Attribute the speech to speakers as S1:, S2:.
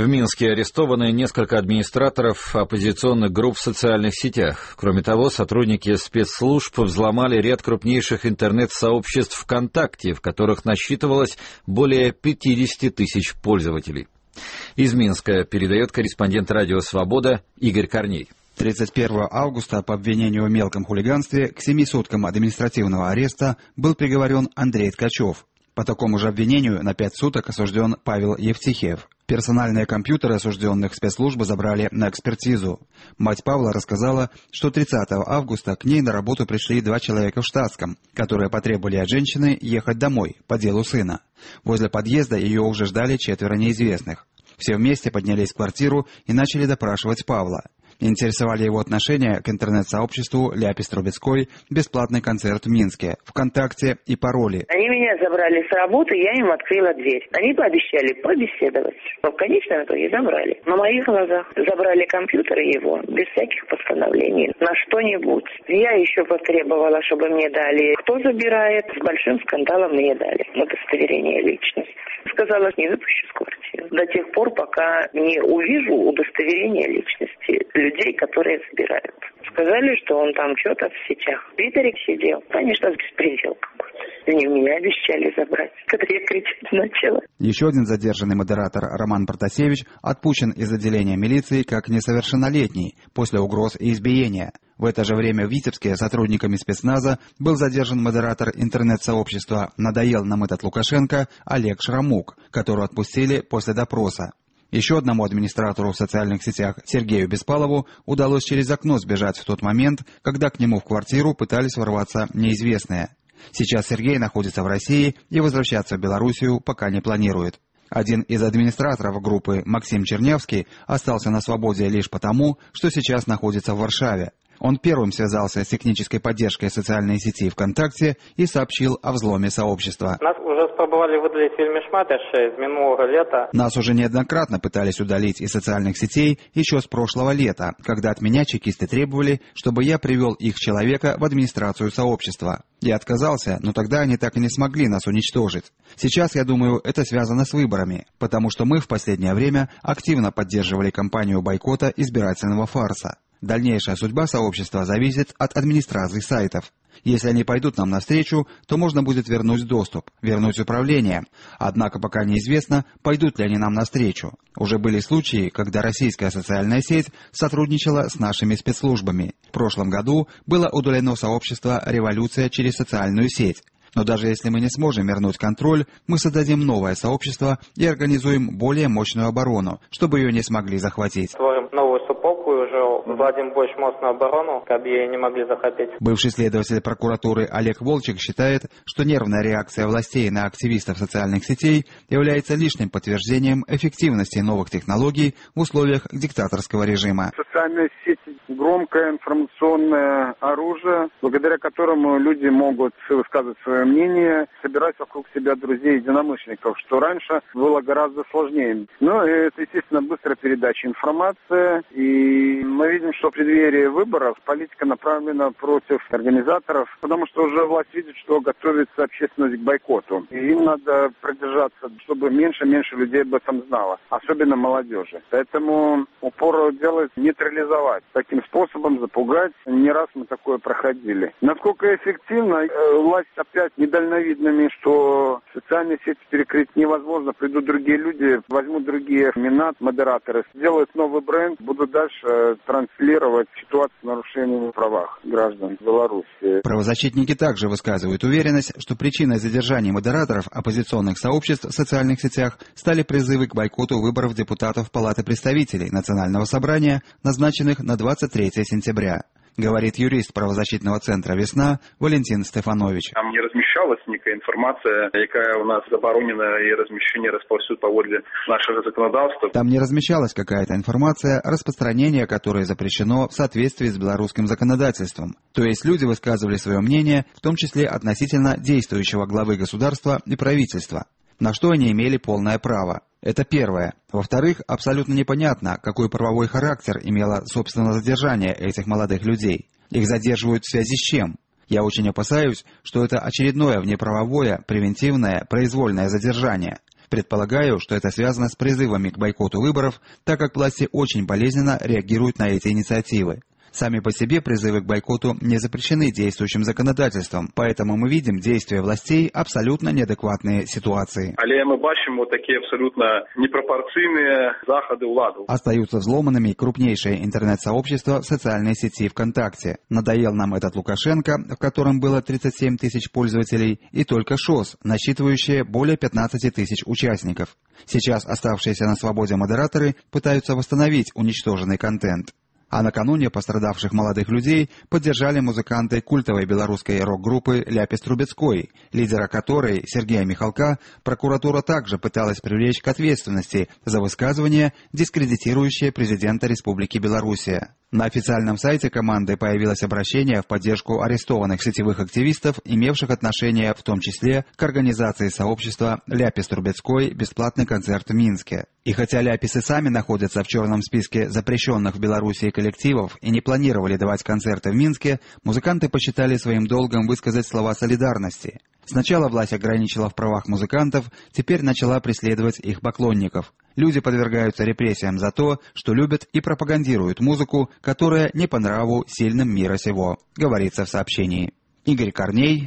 S1: В Минске арестованы несколько администраторов оппозиционных групп в социальных сетях. Кроме того, сотрудники спецслужб взломали ряд крупнейших интернет-сообществ ВКонтакте, в которых насчитывалось более 50 тысяч пользователей. Из Минска передает корреспондент радио «Свобода» Игорь Корней.
S2: 31 августа по обвинению в мелком хулиганстве к 7 суткам административного ареста был приговорен Андрей Ткачев. По такому же обвинению на 5 суток осужден Павел Евтихеев. Персональные компьютеры осужденных спецслужбы забрали на экспертизу. Мать Павла рассказала, что 30 августа к ней на работу пришли 2 человека в штатском, которые потребовали от женщины ехать домой по делу сына. Возле подъезда ее уже ждали 4 неизвестных. Все вместе поднялись в квартиру и начали допрашивать Павла. Интересовали его отношения к интернет-сообществу Ляпис Трубецкой, бесплатный концерт в Минске, ВКонтакте и пароли.
S3: Они меня забрали с работы, я им открыла дверь. Они пообещали побеседовать. Но в конечном итоге забрали. На моих глазах забрали компьютер его, без всяких постановлений, на что-нибудь. Я еще потребовала, чтобы мне дали, кто забирает, с большим скандалом мне дали удостоверение личности. Сказала, не выпущу с квартиры до тех пор, пока не увижу удостоверение личности людей, которые забирают. Сказали, что он там что-то в сетях. В Твиттере сидел. Конечно, беспредел какой-то. Они меня обещали забрать. Когда я кричать начала.
S2: Еще один задержанный модератор Роман Протасевич отпущен из отделения милиции как несовершеннолетний после угроз и избиения. В это же время в Витебске сотрудниками спецназа был задержан модератор интернет-сообщества «Надоел нам этот Лукашенко» Олег Шрамук, которого отпустили после допроса. Еще одному администратору в социальных сетях Сергею Беспалову удалось через окно сбежать в тот момент, когда к нему в квартиру пытались ворваться неизвестные. Сейчас Сергей находится в России и возвращаться в Белоруссию пока не планирует. Один из администраторов группы Максим Чернявский остался на свободе лишь потому, что сейчас находится в Варшаве. Он первым связался с технической поддержкой социальной сети ВКонтакте и сообщил о взломе сообщества.
S4: Нас уже спробовали выдалить вельми шмат ще из минулого лета.
S2: Нас уже неоднократно пытались удалить из социальных сетей еще с прошлого лета, когда от меня чекисты требовали, чтобы я привел их человека в администрацию сообщества. Я отказался, но тогда они так и не смогли нас уничтожить. Сейчас, я думаю, это связано с выборами, потому что мы в последнее время активно поддерживали кампанию бойкота избирательного фарса. Дальнейшая судьба сообщества зависит от администрации сайтов. Если они пойдут нам навстречу, то можно будет вернуть доступ, вернуть управление. Однако пока неизвестно, пойдут ли они нам навстречу. Уже были случаи, когда российская социальная сеть сотрудничала с нашими спецслужбами. В прошлом году было удалено сообщество «Революция через социальную сеть». Но даже если мы не сможем вернуть контроль, мы создадим новое сообщество и организуем более мощную оборону, чтобы ее не смогли захватить.
S4: Створим новую суполку и уже владим больше мощную оборону, чтобы ее не могли захватить.
S2: Бывший следователь прокуратуры Олег Волчек считает, что нервная реакция властей на активистов социальных сетей является лишним подтверждением эффективности новых технологий в условиях диктаторского режима.
S5: Социальные сети – громкое информационное оружие, благодаря которому люди могут высказывать свое мнение, собирать вокруг себя друзей, единомышленников, что раньше было гораздо сложнее. Но это, естественно, быстрая передача информации, и мы видим, что в преддверии выборов политика направлена против организаторов, потому что уже власть видит, что готовится общественность к бойкоту. И им надо продержаться, чтобы меньше людей об этом знало, особенно молодежи. Поэтому упор делать нейтрализовать, таким способом запугать. Не раз мы такое проходили. Насколько эффективно, власть опять недальновидными, что социальные сети перекрыть невозможно. Придут другие люди, возьмут другие имена, модераторы, сделают новый бренд, будут дальше транслировать ситуацию с нарушением правах граждан Беларуси.
S2: Правозащитники также высказывают уверенность, что причиной задержания модераторов оппозиционных сообществ в социальных сетях стали призывы к бойкоту выборов депутатов Палаты представителей Национального собрания, назначенных на 23 сентября. Говорит юрист правозащитного центра «Весна» Валентин Стефанович.
S6: Там не размещалась некая информация, яка у нас заборонена и размещение, распаўсюд паводле нашего законодательства.
S2: Там не размещалась какая-то информация, распространение которой запрещено в соответствии с белорусским законодательством. То есть люди высказывали свое мнение, в том числе относительно действующего главы государства и правительства, на что они имели полное право. Это первое. Во-вторых, абсолютно непонятно, какой правовой характер имело собственно задержание этих молодых людей. Их задерживают в связи с чем? Я очень опасаюсь, что это очередное внеправовое, превентивное, произвольное задержание. Предполагаю, что это связано с призывами к бойкоту выборов, так как власти очень болезненно реагируют на эти инициативы. Сами по себе призывы к бойкоту не запрещены действующим законодательством, поэтому мы видим действия властей абсолютно неадекватные ситуации.
S6: Але мы бачим вот такие абсолютно непропорционные заходы владу.
S2: Остаются взломанными крупнейшие интернет-сообщества в социальной сети ВКонтакте. Надоел нам этот Лукашенко, в котором было 37 тысяч пользователей, и только ШОС, насчитывающее более 15 тысяч участников. Сейчас оставшиеся на свободе модераторы пытаются восстановить уничтоженный контент. А накануне пострадавших молодых людей поддержали музыканты культовой белорусской рок-группы «Ляпис Трубецкой», лидера которой, Сергея Михалка, прокуратура также пыталась привлечь к ответственности за высказывание, дискредитирующее президента Республики Белоруссия. На официальном сайте команды появилось обращение в поддержку арестованных сетевых активистов, имевших отношение в том числе к организации сообщества «Ляпис Трубецкой. Бесплатный концерт в Минске». И хотя ляписы сами находятся в черном списке запрещенных в Белоруссии коллективов и не планировали давать концерты в Минске, музыканты посчитали своим долгом высказать слова солидарности. Сначала власть ограничила в правах музыкантов, теперь начала преследовать их поклонников. Люди подвергаются репрессиям за то, что любят и пропагандируют музыку, которая не по нраву сильным мира сего, говорится в сообщении. Игорь Корней,